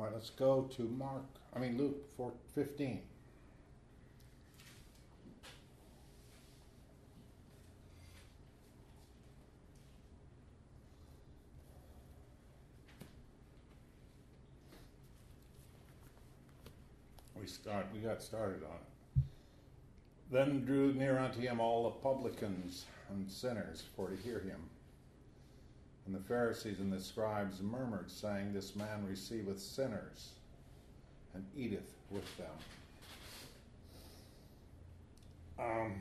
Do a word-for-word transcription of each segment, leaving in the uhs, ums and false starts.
right, let's go to Mark, I mean Luke four, fifteen. We start. We got started on it. Then drew near unto him all the publicans and sinners for to hear him. And the Pharisees and the scribes murmured, saying, This man receiveth sinners, and eateth with them. Um,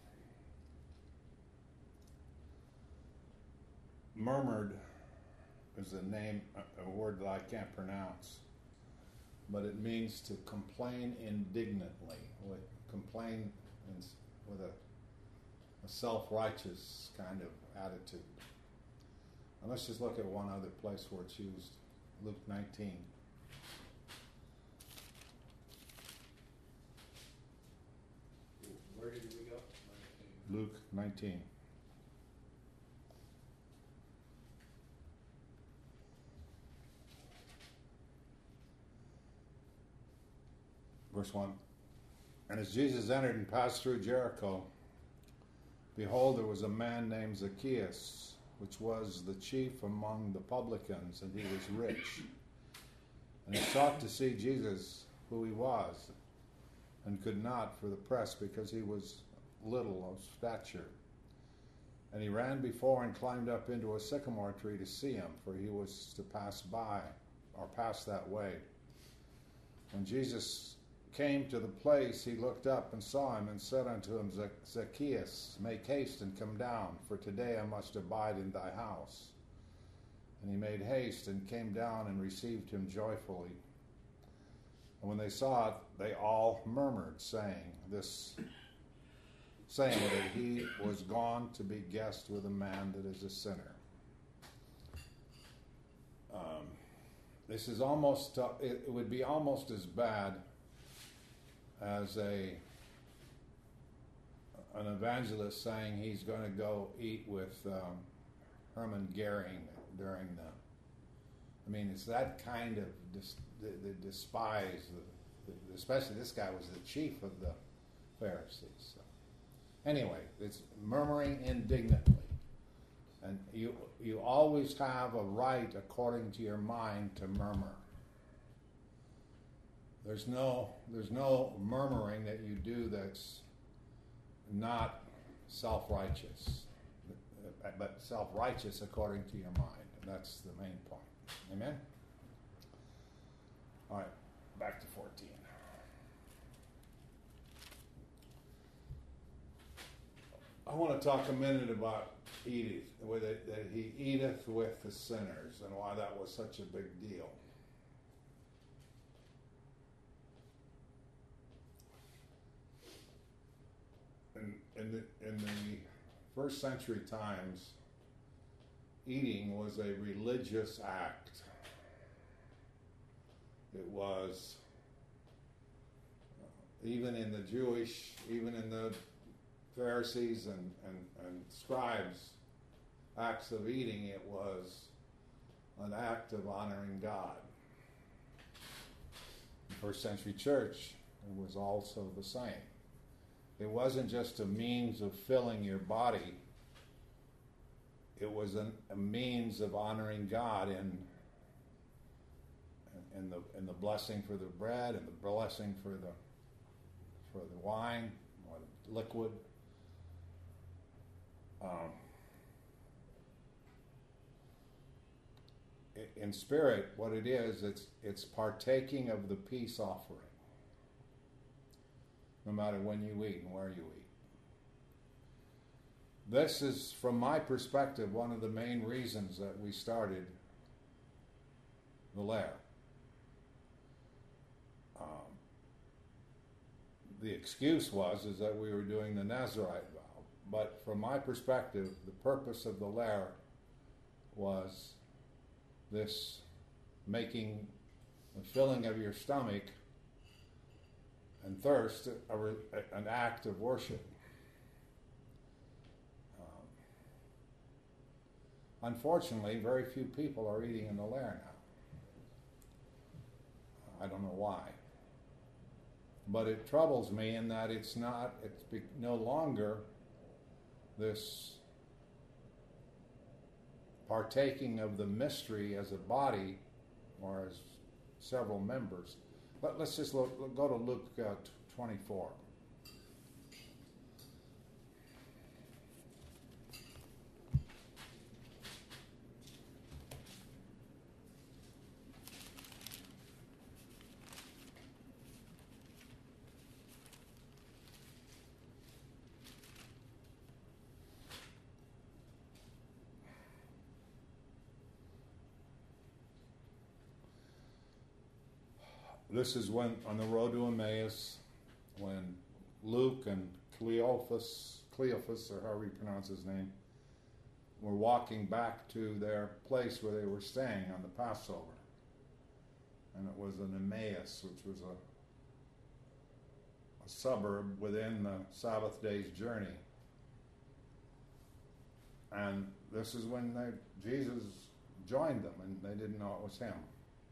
murmured is a name, a word that I can't pronounce, but it means to complain indignantly, with, complain in, with a, a self-righteous kind of attitude. And let's just look at one other place where it's used, Luke nineteen. Where did we go? Luke nineteen. Verse one. And as Jesus entered and passed through Jericho, behold, there was a man named Zacchaeus, which was the chief among the publicans, and he was rich. And he sought to see Jesus, who he was, and could not for the press, because he was little of stature. And he ran before and climbed up into a sycamore tree to see him, for he was to pass by, or pass that way. When Jesus came to the place, he looked up and saw him, and said unto him, Zacchaeus, make haste and come down, for today I must abide in thy house. And he made haste and came down and received him joyfully. And when they saw it, they all murmured, saying, This, saying that he was gone to be guest with a man that is a sinner. Um, this is almost, uh, it, it would be almost as bad as a an evangelist saying he's going to go eat with um, Herman Goering during the. I mean, it's that kind of dis, the, the despise, the, the, especially this guy was the chief of the Pharisees. So. Anyway, it's murmuring indignantly, and you you always have a right, according to your mind, to murmur. There's no there's no murmuring that you do that's not self-righteous, but self-righteous according to your mind. And that's the main point. Amen? All right, back to fourteen. I want to talk a minute about eating, with it, that he eateth with the sinners, and why that was such a big deal. In, in, the, in the first century times, eating was a religious act. It was, uh, even in the Jewish, even in the Pharisees and, and, and scribes' acts of eating, it was an act of honoring God. The first century church, it was also the same. It wasn't just a means of filling your body. It was an, a means of honoring God in, in the in the blessing for the bread and the blessing for the for the wine or the liquid. Um, in spirit, what it is, it's it's partaking of the peace offering. No matter when you eat and where you eat. This is, from my perspective, one of the main reasons that we started the Lair. Um, the excuse was is that we were doing the Nazarite vow, but from my perspective, the purpose of the Lair was this making the filling of your stomach and thirst, a, a, an act of worship. Um, unfortunately, very few people are eating in the Lair I don't know why. But it troubles me in that it's not, it's be, no longer this partaking of the mystery as a body or as several members. But let's just look, go to Luke uh, twenty-four. This is when, on the road to Emmaus, when Luke and Cleophas, Cleophas, or however you pronounce his name, were walking back to their place where they were staying on the Passover. And it was in Emmaus, which was a, a suburb within the Sabbath day's journey. And this is when they, Jesus joined them, and they didn't know it was him.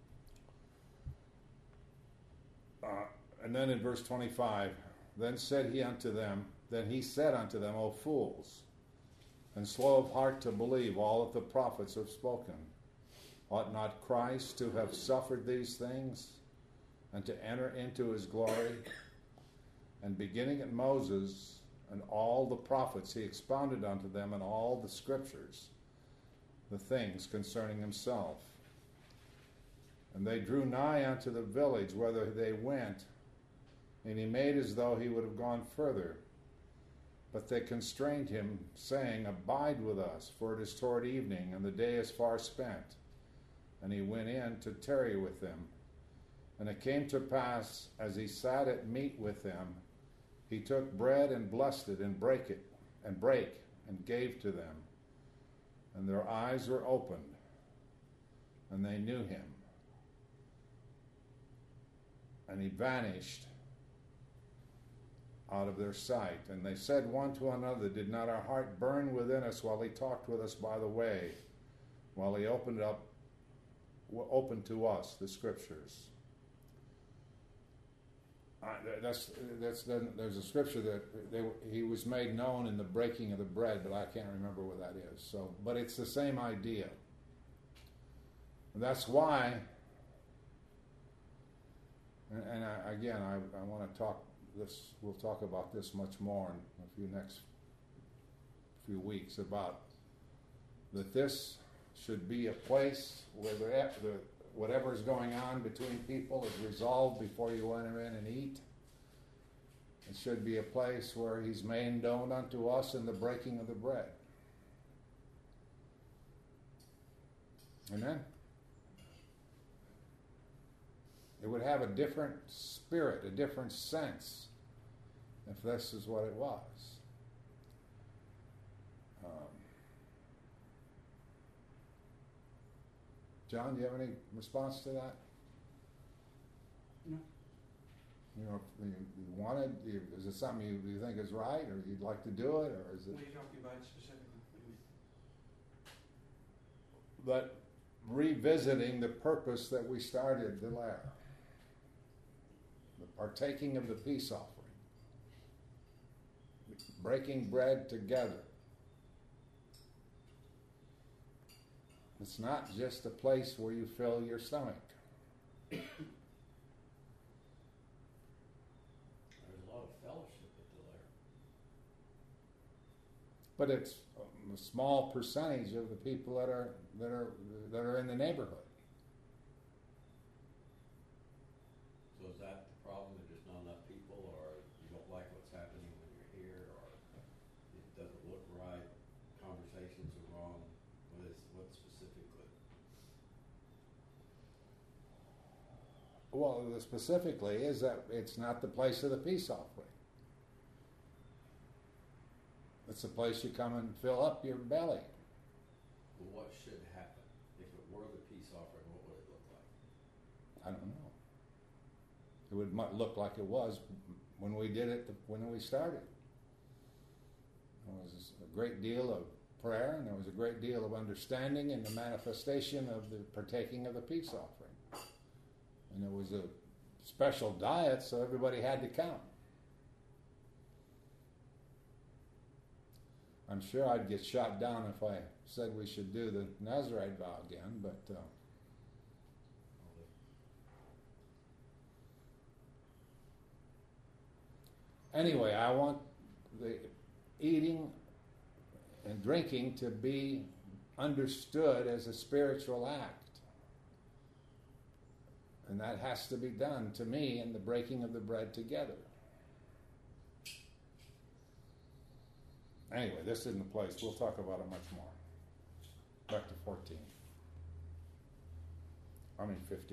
Uh, and then in verse twenty-five, then said he unto them, then he said unto them, O fools, and slow of heart to believe all that the prophets have spoken. Ought not Christ to have suffered these things, and to enter into his glory? And beginning at Moses and all the prophets, he expounded unto them in all the scriptures the things concerning himself. And they drew nigh unto the village whither they went, and he made as though he would have gone further. But they constrained him, saying, Abide with us, for it is toward evening, and the day is far spent. And he went in to tarry with them. And it came to pass, as he sat at meat with them, he took bread and blessed it, and brake it, and brake, and gave to them. And their eyes were opened, and they knew him. And he vanished out of their sight. And they said one to another, Did not our heart burn within us while he talked with us by the way, while he opened up, opened to us the scriptures? Uh, that's that's there's a scripture that they, he was made known in the breaking of the bread, but I can't remember what that is. So, but it's the same idea. And that's why. And, and I, again, I, I want to talk this. We'll talk about this much more in a few next few weeks about that. This should be a place where the, the whatever is going on between people is resolved before you enter in and eat. It should be a place where he's made known unto us in the breaking of the bread. Amen. It would have a different spirit, a different sense, if this is what it was. Um, John, do you have any response to that? No. You know, you, you wanted, you, is it something you, you think is right, or you'd like to do it, or is it? What are you talking about specifically? But revisiting the purpose that we started the lair. The partaking of the peace offering. Breaking bread together. It's not just a place where you fill your stomach. There's a lot of fellowship at the lair. But it's a small percentage of the people that are that are that are in the neighborhood. So is that the problem? There's just not enough people, or you don't like what's happening when you're here, or it doesn't look right, conversations are wrong? What is what specifically? Well, the specifically is that it's not the place of the peace offering. It's a place you come and fill up your belly. Well, what should happen? If it were the peace offering, what would it look like? I don't know. It would mu- look like it was when we did it, when we started. There was a great deal of prayer, and there was a great deal of understanding in the manifestation of the partaking of the peace offering. And there was a special diet, so everybody had to count. I'm sure I'd get shot down if I said we should do the Nazarite vow again, but uh, anyway, I want the eating and drinking to be understood as a spiritual act. And that has to be done, to me, in the breaking of the bread together. Anyway, this isn't the place. We'll talk about it much more. Back to fourteen. I mean fifteen.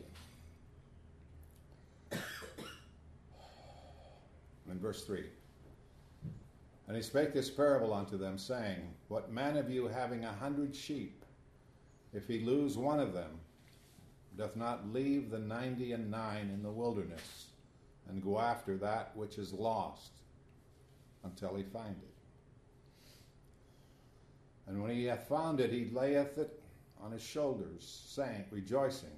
In verse three. And he spake this parable unto them, saying, What man of you having a hundred sheep, if he lose one of them, doth not leave the ninety and nine in the wilderness, and go after that which is lost, until he find it? And when he hath found it, he layeth it on his shoulders, saying, rejoicing.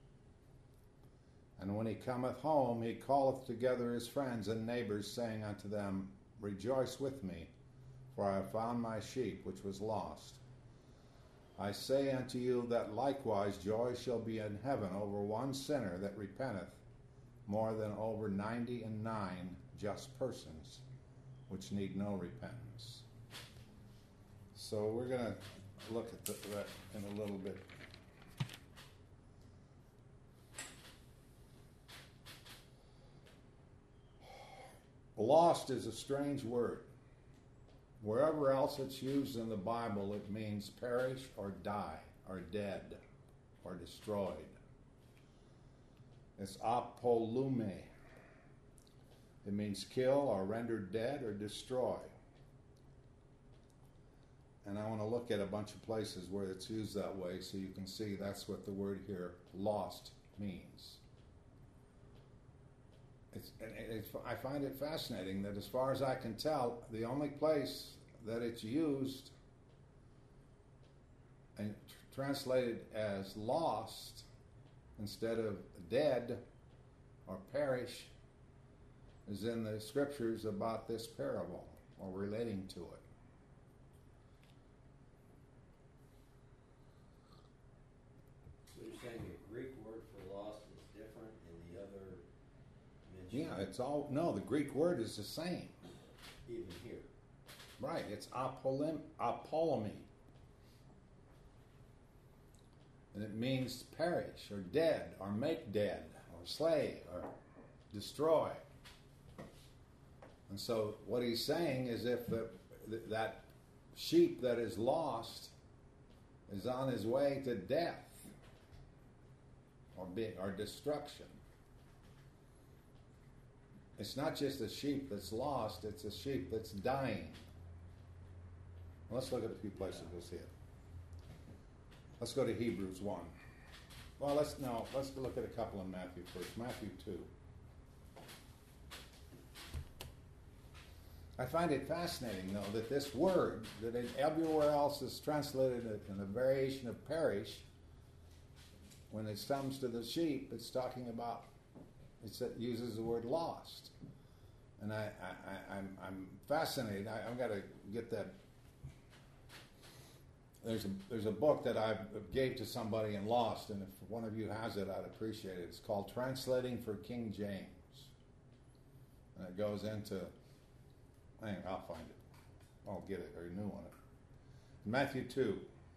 And when he cometh home, he calleth together his friends and neighbors, saying unto them, Rejoice with me, for I have found my sheep which was lost. I say unto you that likewise joy shall be in heaven over one sinner that repenteth, more than over ninety and nine just persons, which need no repentance. So we're going to look at the, that in a little bit. Lost is a strange word. Wherever else it's used in the Bible, it means perish or die or dead or destroyed. It's apolume. It means kill or render dead or destroy. And I want to look at a bunch of places where it's used that way so you can see that's what the word here, lost, means. It's, it's, I find it fascinating that as far as I can tell, the only place that it's used and tr- translated as lost instead of dead or perish is in the scriptures about this parable or relating to it. So you're saying the Greek word for lost is different in the other mention? Yeah, it's all, no, the Greek word is the same. Even here. Right, it's apolim, apolemy. And it means perish or dead or make dead or slay or destroy. And so what he's saying is if the, that sheep that is lost is on his way to death or, be, or destruction, it's not just a sheep that's lost, it's a sheep that's dying. Let's look at a few places we'll see it. Let's go to Hebrews one. Well, let's no, let's look at a couple in Matthew first. Matthew two. I find it fascinating, though, that this word, that it, everywhere else is translated in a variation of perish, when it comes to the sheep, it's talking about, it's, it uses the word lost. And I, I, I, I'm, I'm fascinated. I, I've got to get that. There's a, there's a book that I gave to somebody and lost, and if one of you has it, I'd appreciate it. It's called Translating for King James. And it goes into, hang on, I'll find it. I'll get it, or a new one. Matthew two.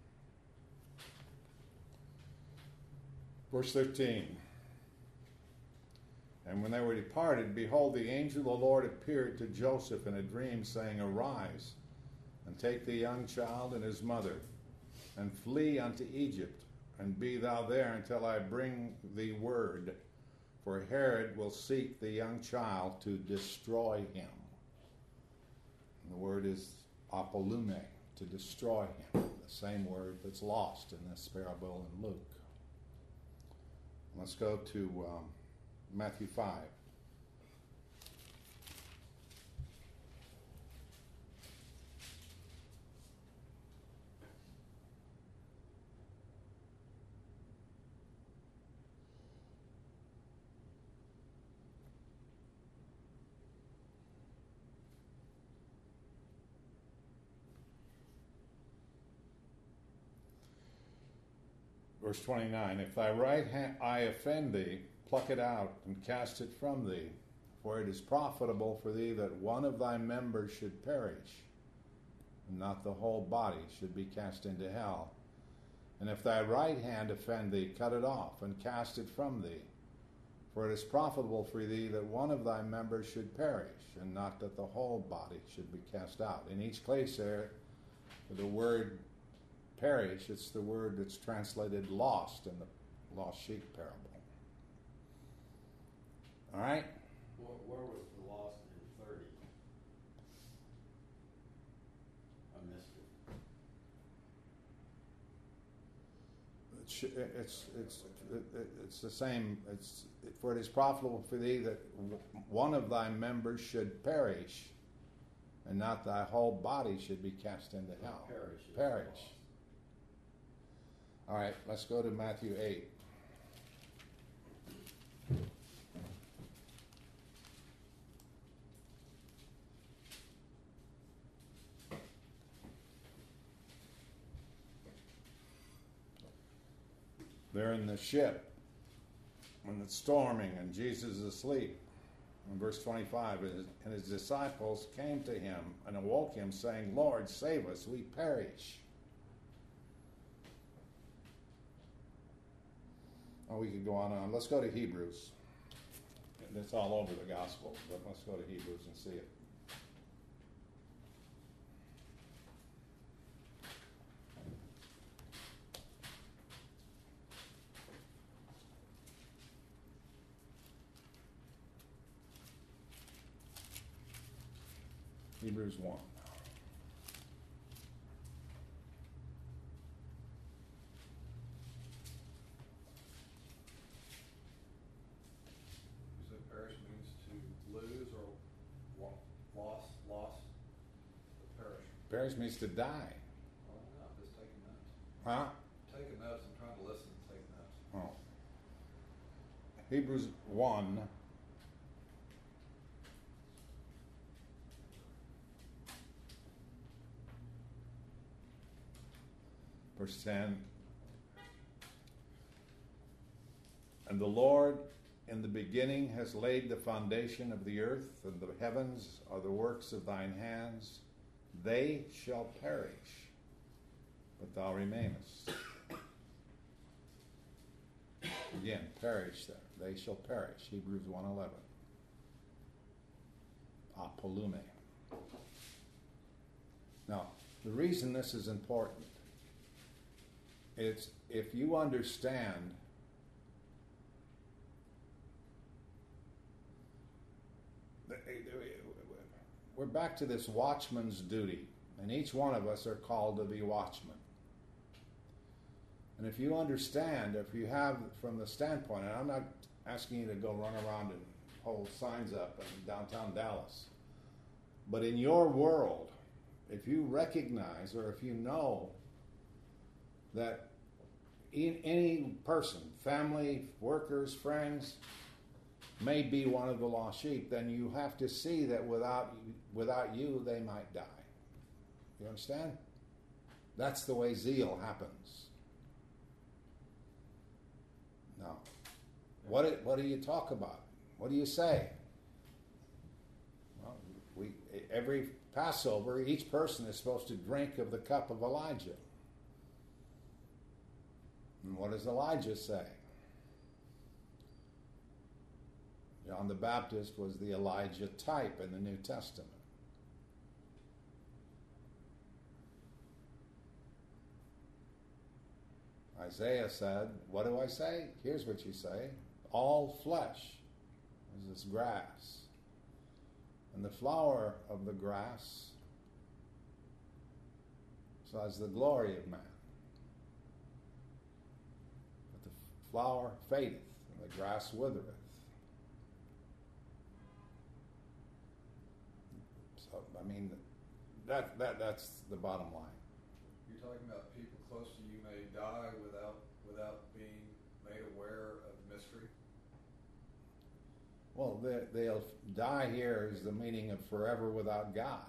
Verse thirteen. And when they were departed, behold, the angel of the Lord appeared to Joseph in a dream, saying, Arise, and take the young child and his mother, and flee unto Egypt, and be thou there until I bring thee word, for Herod will seek the young child to destroy him. And the word is apolume, to destroy him, the same word that's lost in this parable in Luke. Let's go to um, Matthew five. verse twenty-nine, if thy right hand eye offend thee, pluck it out and cast it from thee, for it is profitable for thee that one of thy members should perish, and not the whole body should be cast into hell. And if thy right hand offend thee, cut it off and cast it from thee, for it is profitable for thee that one of thy members should perish, and not that the whole body should be cast out. In each place there, for the word perish, it's the word that's translated lost in the lost sheep parable. All right? Where, where was the lost in thirty? I missed it. It sh- It's it's it- it's the same. It's for it is profitable for thee that w- one of thy members should perish, and not thy whole body should be cast into hell. Perish. is Perish. lost. All right, let's go to Matthew eight. They're in the ship when it's storming and Jesus is asleep. In verse twenty-five, and his disciples came to him and awoke him, saying, Lord, save us, we perish. Oh, we could go on and on. Let's go to Hebrews. It's all over the Gospels, but let's go to Hebrews and see it. Hebrews one. You said perish means to lose or lo- loss, loss, perish. Perish means to die. Oh, no, I'm just taking notes. Huh? Taking notes, I'm trying to listen and take notes. Oh. Hebrews one. Verse ten. And the Lord in the beginning has laid the foundation of the earth, and the heavens are the works of thine hands. They shall perish, but thou remainest. Again, perish there. They shall perish. Hebrews one eleven. Apolume. Now, the reason this is important, it's if you understand we're back to this watchman's duty, and each one of us are called to be watchmen. And if you understand, if you have from the standpoint, and I'm not asking you to go run around and hold signs up in downtown Dallas, but in your world, if you recognize or if you know that in any person, family, workers, friends, may be one of the lost sheep, then you have to see that without without you, they might die. You understand? That's the way zeal happens. Now, what do, what do you talk about? What do you say? Well, we every Passover, each person is supposed to drink of the cup of Elijah. And what does Elijah say? John the Baptist was the Elijah type in the New Testament. Isaiah said, what do I say? Here's what you say. All flesh is this grass, and the flower of the grass so as the glory of man. But the flower fadeth, and the grass withereth. So, I mean, that that that's the bottom line. You're talking about people close to you may die without without being made aware of the mystery? Well, they, they'll die here is the meaning of forever without God.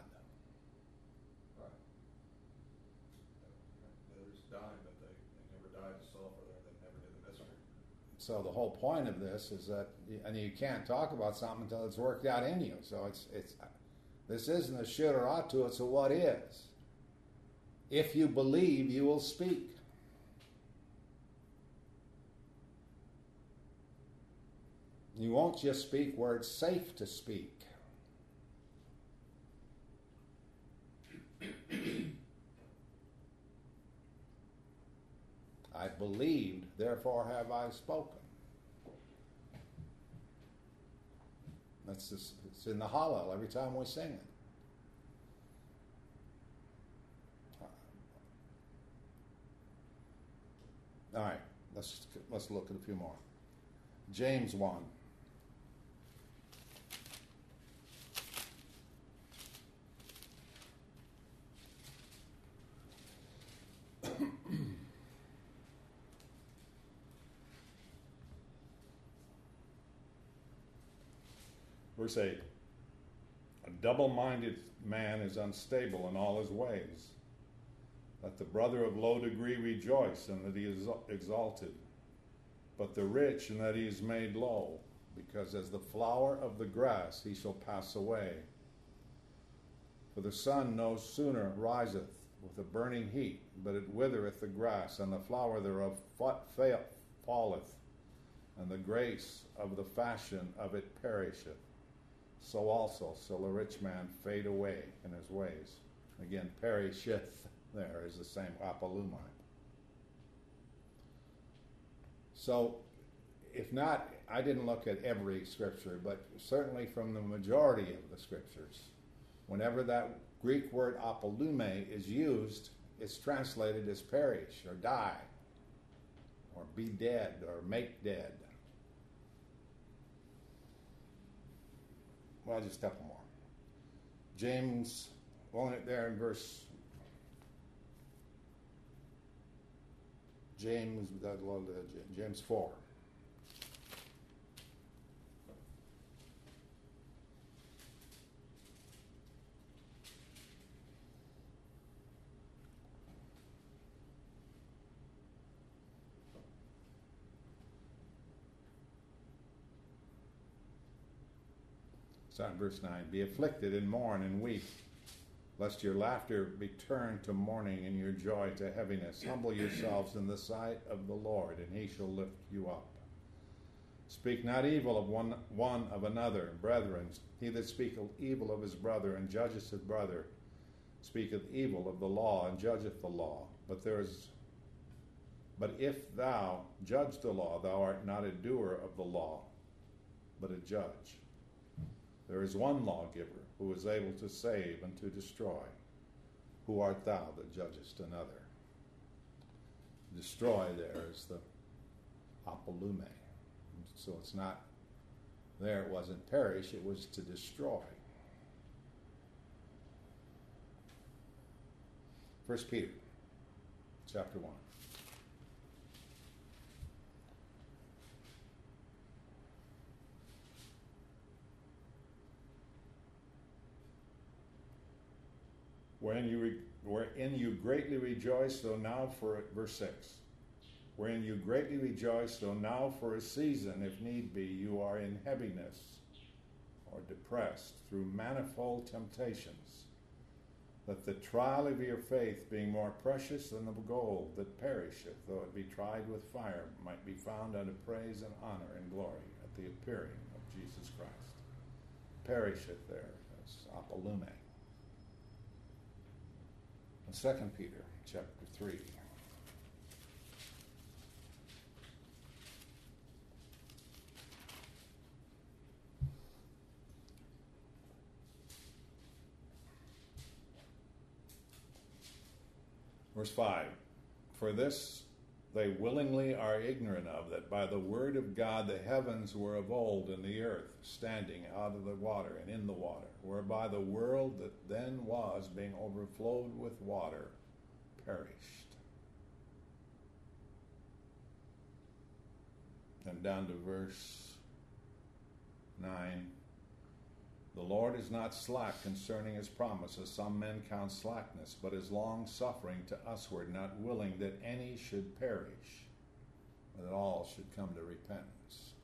Right. They're just dying, but they, they never died to self, or they so the whole point of this is that, and you can't talk about something until it's worked out in you. So it's it's this isn't a should or ought to, it's a what is. If you believe, you will speak. You won't just speak where it's safe to speak. I believed, therefore have I spoken. That's just, it's in the Hallel every time we sing it. All right, let's let's look at a few more. James one. Verse eight. A double-minded man is unstable in all his ways. Let the brother of low degree rejoice in that he is exalted, but the rich in that he is made low, because as the flower of the grass he shall pass away. For the sun no sooner riseth with a burning heat, but it withereth the grass, and the flower thereof falleth, and the grace of the fashion of it perisheth. So also shall a rich man fade away in his ways. Again, perisheth there is the same apolumai. So, if not, I didn't look at every scripture, but certainly from the majority of the scriptures, whenever that Greek word apolume is used, it's translated as perish or die or be dead or make dead. Well, just a couple more. James, well, there in verse, James, James four. Start in verse nine. Be afflicted and mourn and weep, lest your laughter be turned to mourning and your joy to heaviness. Humble yourselves in the sight of the Lord, and he shall lift you up. Speak not evil of one, one of another, brethren. He that speaketh evil of his brother and judgeth his brother speaketh evil of the law and judgeth the law. But there is, but if thou judge the law, thou art not a doer of the law, but a judge. There is one lawgiver who is able to save and to destroy. Who art thou that judgest another? Destroy there is the apolume. So it's not there, it wasn't perish, it was to destroy. First Peter, chapter one. Wherein you, re, wherein you greatly rejoice, though now for, verse six, wherein you greatly rejoice, though now for a season, if need be, you are in heaviness or depressed through manifold temptations, that the trial of your faith, being more precious than of gold that perisheth, though it be tried with fire, might be found unto praise and honor and glory at the appearing of Jesus Christ. Perisheth there, as apolume. Second Peter, chapter three. Verse five. For this they willingly are ignorant of, that by the word of God the heavens were of old, and the earth standing out of the water and in the water, whereby the world that then was, being overflowed with water, perished. And down to verse nine. The Lord is not slack concerning his promise, as some men count slackness, but is long-suffering to usward, not willing that any should perish, that all should come to repentance.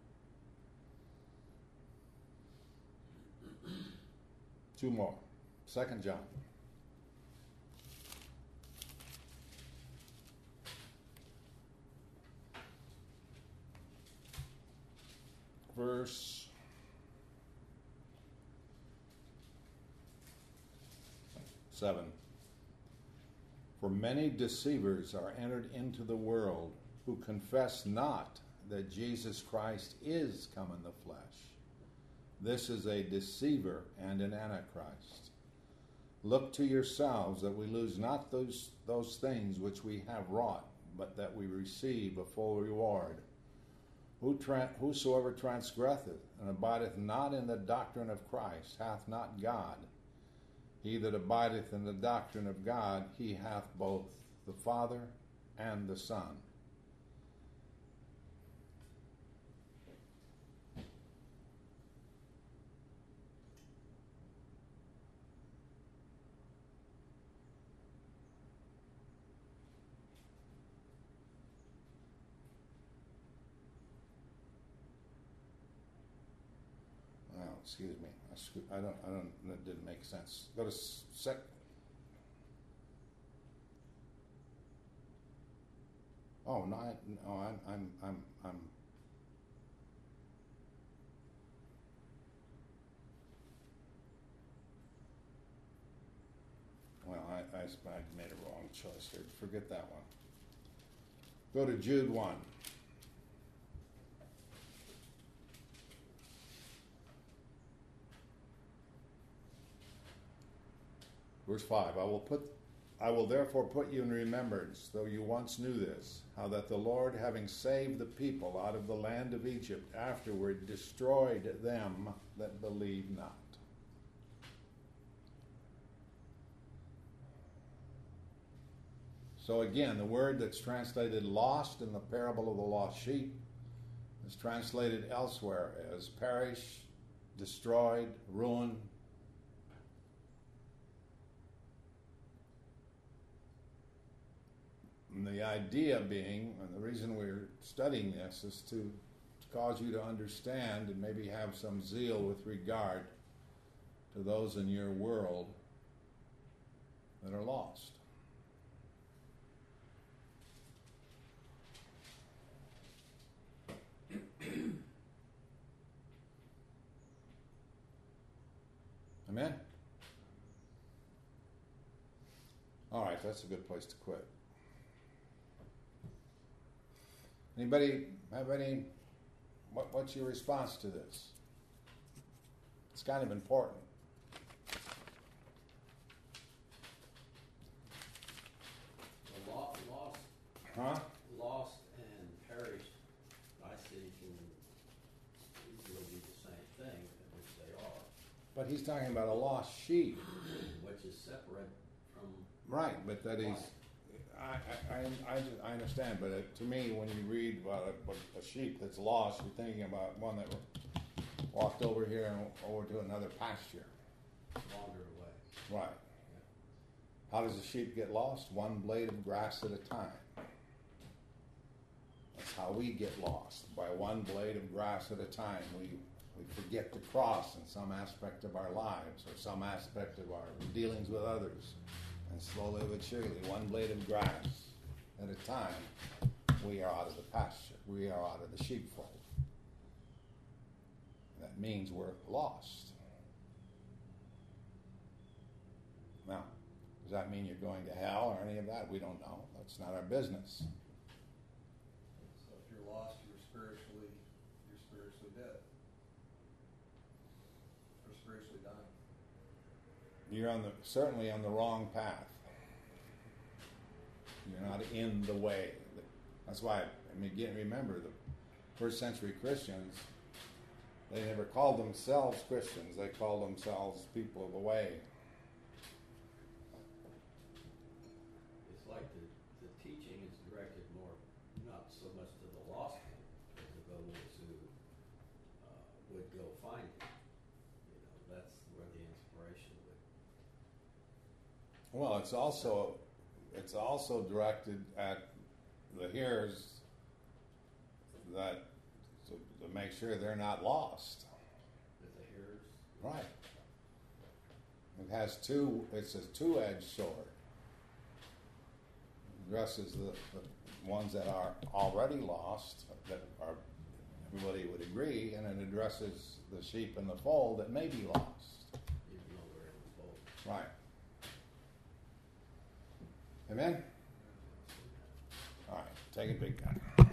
Two more. Second John. Verse seven. For many deceivers are entered into the world who confess not that Jesus Christ is come in the flesh. This is a deceiver and an antichrist. Look to yourselves that we lose not those, those things which we have wrought, but that we receive a full reward. Who tra- whosoever transgresseth and abideth not in the doctrine of Christ hath not God. He that abideth in the doctrine of God, he hath both the Father and the Son. Well, excuse me. I, sc- I don't. I don't. That didn't make sense. Go to sec. Oh no! I, no, I'm. I'm. I'm. I'm. Well, I, I. I made a wrong choice here. Forget that one. Go to Jude one. Verse five, I will put, I will therefore put you in remembrance, though you once knew this, how that the Lord, having saved the people out of the land of Egypt, afterward destroyed them that believe not. So again, the word that's translated lost in the parable of the lost sheep is translated elsewhere as perish, destroyed, ruined. And the idea being, and the reason we're studying this, is to, to cause you to understand and maybe have some zeal with regard to those in your world that are lost. Amen? All right, that's a good place to quit. Anybody have any, what, what's your response to this? It's kind of important. The lo- lost, Huh? lost and perished, I see can easily be the same thing, which they are, But he's talking about a lost sheep. which is separate from. Right, but that he's, I, I, I, I just- I understand, but it, to me, when you read about a, a sheep that's lost, you're thinking about one that walked over here and over to another pasture. Wandered away. Right. How does a sheep get lost? One blade of grass at a time. That's how we get lost, by one blade of grass at a time. We, we forget to cross in some aspect of our lives or some aspect of our dealings with others. And slowly but surely, one blade of grass at a time, we are out of the pasture. We are out of the sheepfold. That means we're lost. Now, does that mean you're going to hell or any of that? We don't know. That's not our business. So if you're lost, you're spiritually, you're spiritually dead. Or spiritually dying. You're on the certainly on the wrong path. You're not in the way. That's why, I mean, again, remember, the first century Christians, they never called themselves Christians. They called themselves people of the way. It's like the, the teaching is directed more, not so much to the lost one, but to those who uh, would go find it. You know, that's where the inspiration would. Well, it's also it's also directed at the hearers that to, to make sure they're not lost. That the hearers. Right. It has two. It's a two-edged sword. It addresses the, the ones that are already lost, that are everybody would agree, and it addresses the sheep in the fold that may be lost. Even though they're in the fold. Right. Amen. All right. Take it, big guy.